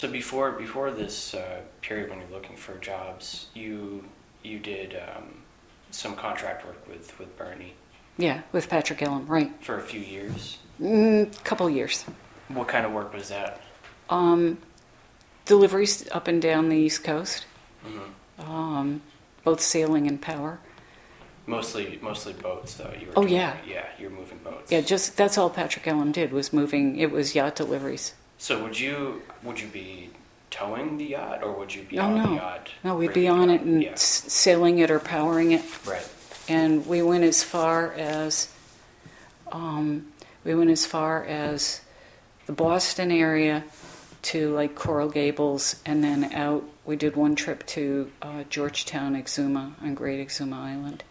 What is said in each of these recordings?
So before this period when you're looking for jobs, you did some contract work with Bernie. Yeah, with Patrick Ellum, right. For a few years. Couple years. What kind of work was that? Deliveries up and down the East Coast, both sailing and power. Mostly boats, though. You were Oh, yeah. Yeah, you're moving boats. Yeah, just that's all Patrick Ellum did was moving. It was yacht deliveries. So would you be towing the yacht, or would you be Oh, on no. the yacht? No, we'd be on it and sailing it or powering it. Right. And we went as far as the Boston area to like Coral Gables, and then out. We did one trip to Georgetown, Exuma, on Great Exuma Island,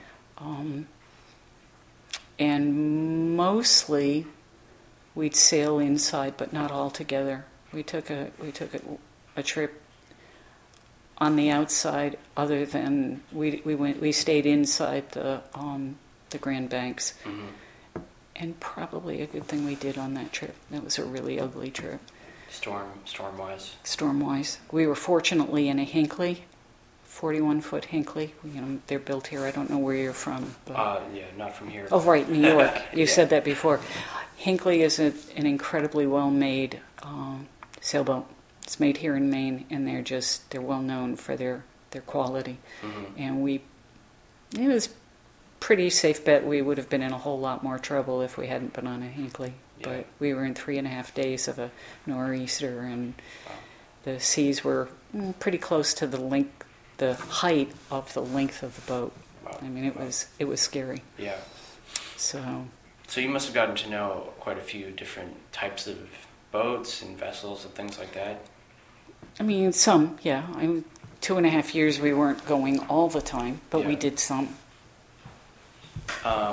and mostly we'd sail inside, but not all together. We took a trip on the outside. Other than we stayed inside the Grand Banks, and probably a good thing we did on that trip. That was a really ugly trip. Storm-wise. Storm-wise, we were fortunately in a Hinckley, 41-foot Hinckley. You know, they're built here. I don't know where you're from. But... yeah, not from here. Oh, right, New York. You said that before. Hinckley is an incredibly well-made sailboat. It's made here in Maine, and they're well known for their quality. And it was pretty safe bet we would have been in a whole lot more trouble if we hadn't been on a Hinckley. Yeah. But we were in 3.5 days of a nor'easter, and the seas were pretty close to the height of the length of the boat. Wow. I mean, it was scary. Yeah. So you must have gotten to know quite a few different types of boats and vessels and things like that. I mean, some, yeah. 2.5 years we weren't going all the time, but we did some.